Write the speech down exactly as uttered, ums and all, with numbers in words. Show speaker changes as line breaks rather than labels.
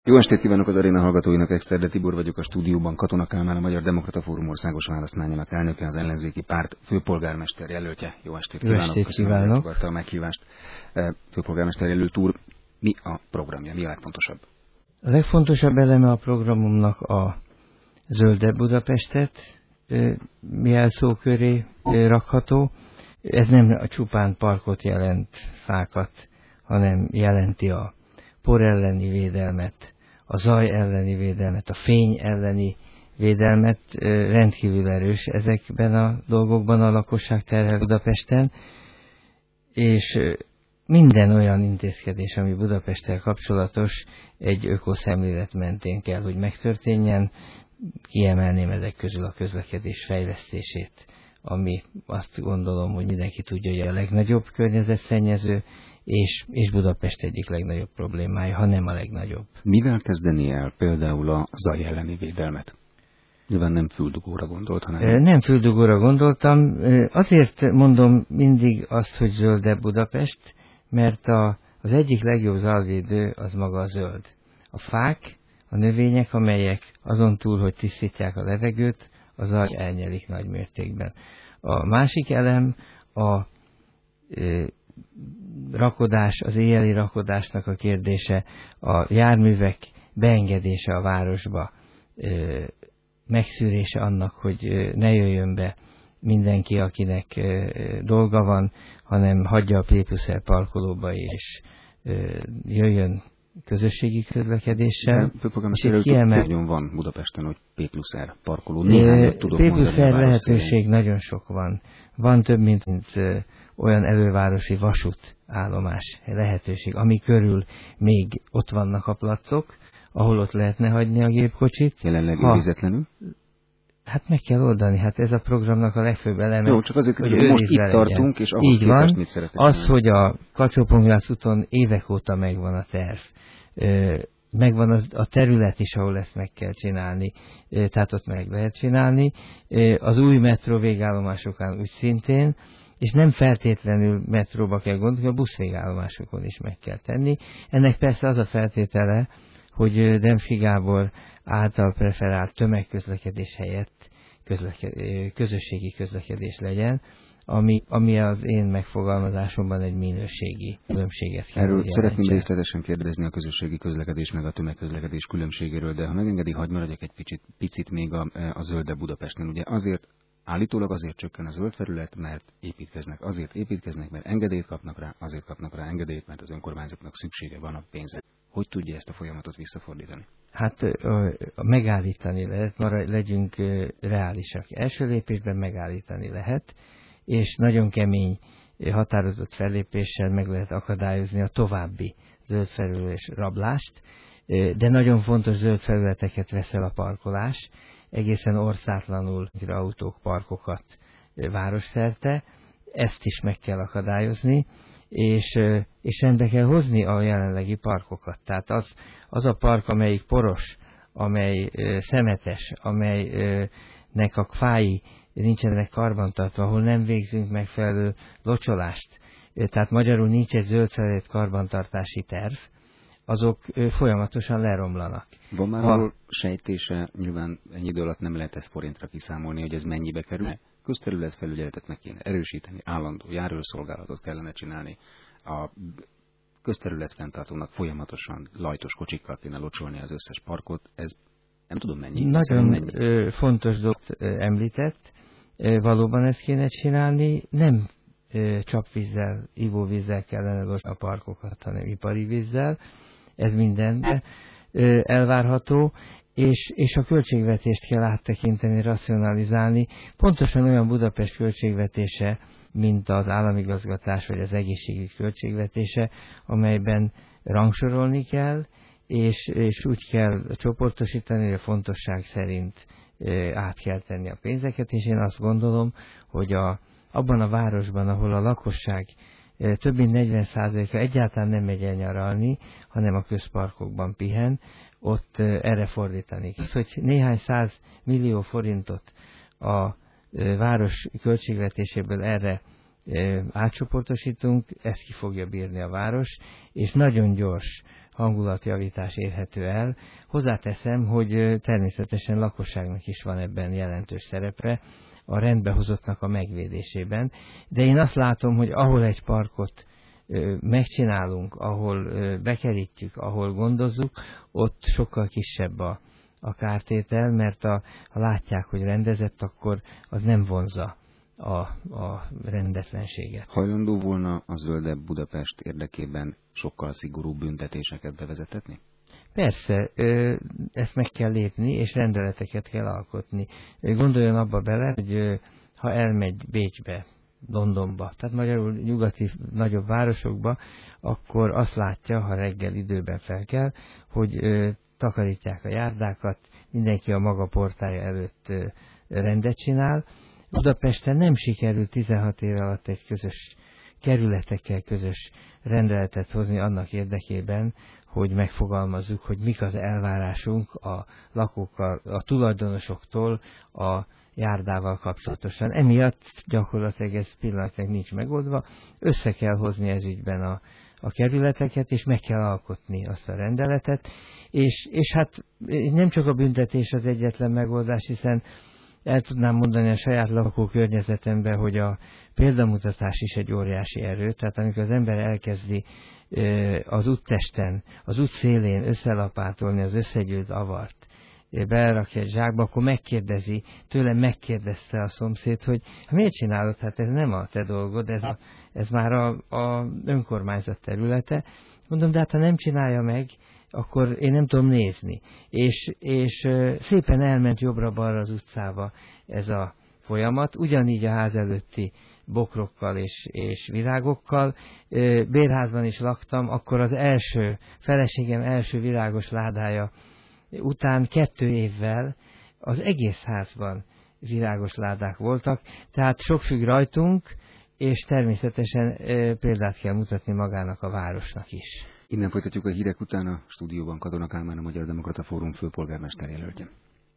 Jó estét kívánok az aréna hallgatóinak, Exterde Tibor vagyok, a stúdióban Katona Kálmán, a Magyar Demokrata Fórum országos választmányának elnöke, az ellenzéki párt főpolgármester jelöltje. Jó estét
Jó
kívánok,
estét
köszönöm,
kívánok.
hogy elfogadta a meghívást. Főpolgármester jelölt úr, mi a programja, mi a legfontosabb?
A legfontosabb eleme a programomnak a Zöldebb Budapestet jelszó köré rakható. Ez nem a csupán parkot jelent, fákat, hanem jelenti a por elleni védelmet, a zaj elleni védelmet, a fény elleni védelmet. Rendkívül erős ezekben a dolgokban a lakosság terhel Budapesten, és minden olyan intézkedés, ami Budapesttel kapcsolatos, egy ökoszemlélet mentén kell, hogy megtörténjen. Kiemelném ezek közül a közlekedés fejlesztését, ami azt gondolom, hogy mindenki tudja, hogy a legnagyobb környezetszennyező, és, és Budapest egyik legnagyobb problémája, ha nem a legnagyobb.
Mivel kezdeni el például a zaj elleni védelmet? Nyilván nem füldugóra gondolt, hanem...
Nem füldugóra gondoltam. Azért mondom mindig azt, hogy zöldebb Budapest, mert a, az egyik legjobb zajvédő az maga a zöld. A fák, a növények, amelyek azon túl, hogy tisztítják a levegőt, a zaj elnyelik nagy mértékben. A másik elem a e, rakodás, az éjjeli rakodásnak a kérdése, a járművek beengedése a városba, e, megszűrése annak, hogy ne jöjjön be mindenki, akinek e, dolga van, hanem hagyja a P plusz R parkolóba és e, jöjjön közösségi közlekedéssel.
Főpolgármester, kiemel... nagyon van Budapesten, hogy P plusz R parkoló. Néhányat tudok
P plusz R lehetőség
szerint.
Nagyon sok van. Van több, mint, mint ö, olyan elővárosi vasútállomás lehetőség, ami körül még ott vannak a placok, ahol ott lehetne hagyni a gépkocsit.
Jelenleg őrizetlenül?
Hát meg kell oldani, hát ez a programnak a legfőbb eleme.
Jó, csak azért,
hogy
most itt legyen. Tartunk, és ahhoz
így van,
mit szeretnék
az, mondani. Hogy a Kacsó-Pongyász úton évek óta megvan a terv. Ö, megvan az, a terület is, ahol ezt meg kell csinálni, ö, tehát ott meg lehet csinálni. Ö, az új metró végállomásokon úgy szintén, és nem feltétlenül metróba kell gondolni, a buszvégállomásokon is meg kell tenni. Ennek persze az a feltétele, hogy Demszky Gábor által preferált tömegközlekedés helyett közleked- közösségi közlekedés legyen, ami, ami az én megfogalmazásomban egy minőségi különbséget kell.
Erről szeretném részletesen kérdezni a közösségi közlekedés meg a tömegközlekedés különbségéről, de ha megengedi, hadd maradjak egy picit, picit még a, a Zöldebb Budapesten. Ugye azért, állítólag azért csökken a zöld felület, mert építkeznek. Azért építkeznek, mert engedélyt kapnak rá, azért kapnak rá engedélyt, mert az önkormányzatnak szüksége van a pénzre. Hogy tudja ezt a folyamatot visszafordítani? Hát
megállítani lehet, marad, legyünk reálisak. Első lépésben megállítani lehet, és nagyon kemény, határozott fellépéssel meg lehet akadályozni a további zöld felüles rablást, de nagyon fontos zöld felületeket veszel a parkolás, egészen orszátlanul autók, parkokat városszerte, ezt is meg kell akadályozni, és, és rendbe kell hozni a jelenlegi parkokat. Tehát az, az a park, amelyik poros, amely szemetes, amelynek a fái nincsenek karbantartva, ahol nem végzünk megfelelő locsolást, tehát magyarul nincs egy zöld felület karbantartási terv, azok folyamatosan leromlanak.
Van már ha... sejtése, nyilván ennyi idő alatt nem lehet ezt forintra kiszámolni, hogy ez mennyibe kerül. Közterület felügyeletet meg kéne erősíteni, állandó járőrszolgálatot kellene csinálni. A közterület fenntartónak folyamatosan lajtos kocsikkal kéne locsolni az összes parkot. Ez nem tudom mennyi.
Nagyon
mennyi.
fontos dolgot említett. Valóban ezt kéne csinálni. Nem csapvízzel, ivóvízzel kellene locsolni a parkokat, hanem ipari vízzel. Ez mindenben elvárható. És, és a költségvetést kell áttekinteni, racionalizálni. Pontosan olyan Budapest költségvetése, mint az államigazgatás vagy az egészségügy költségvetése, amelyben rangsorolni kell, és, és úgy kell csoportosítani, hogy a fontosság szerint át kell tenni a pénzeket, és én azt gondolom, hogy a, abban a városban, ahol a lakosság több mint negyven százaléka egyáltalán nem megy el nyaralni, hanem a közparkokban pihen, ott erre fordítani. Az, hogy néhány száz millió forintot a város költségvetéséből erre átcsoportosítunk, ezt ki fogja bírni a város, és nagyon gyors hangulatjavítás érhető el. Hozzáteszem, hogy természetesen lakosságnak is van ebben jelentős szerepe, a rendbehozottnak a megvédésében, de én azt látom, hogy ahol egy parkot megcsinálunk, ahol bekerítjük, ahol gondozzuk, ott sokkal kisebb a, a kártétel, mert a, ha látják, hogy rendezett, akkor az nem vonzza a, a rendetlenséget.
Hajlandó volna a zöldebb Budapest érdekében sokkal szigorúbb büntetéseket bevezetetni?
Persze, ezt meg kell lépni, és rendeleteket kell alkotni. Gondoljon abba bele, hogy ha elmegy Bécsbe, Londonba, tehát magyarul nyugati nagyobb városokba, akkor azt látja, ha reggel időben fel kell, hogy takarítják a járdákat, mindenki a maga portája előtt rendet csinál. Budapesten nem sikerült tizenhat év alatt egy közös kerületekkel közös rendeletet hozni annak érdekében, hogy megfogalmazzuk, hogy mik az elvárásunk a lakókkal, a tulajdonosoktól a járdával kapcsolatosan. Emiatt gyakorlatilag ez pillanatnyilag nincs megoldva. Össze kell hozni ez ügyben a, a kerületeket, és meg kell alkotni azt a rendeletet. És, és hát nem csak a büntetés az egyetlen megoldás, hiszen el tudnám mondani a saját lakókörnyezetemben, hogy a példamutatás is egy óriási erő, tehát amikor az ember elkezdi az úttesten, az út szélén összelapátolni az összegyűlt avart, belerakja egy zsákba, akkor megkérdezi, tőlem megkérdezte a szomszéd, hogy miért csinálod, hát ez nem a te dolgod, ez, a, ez már a, a önkormányzat területe. Mondom, de hát ha nem csinálja meg, akkor én nem tudom nézni. És, és szépen elment jobbra-balra az utcába ez a folyamat, ugyanígy a ház előtti bokrokkal és, és virágokkal. Bérházban is laktam, akkor az első, feleségem első virágos ládája után kettő évvel az egész házban virágos ládák voltak, tehát sok függ rajtunk, és természetesen példát kell mutatni magának a városnak is.
Innen folytatjuk a hírek után, a stúdióban Katona Kálmán, a Magyar Demokrata Fórum főpolgármester jelöltje.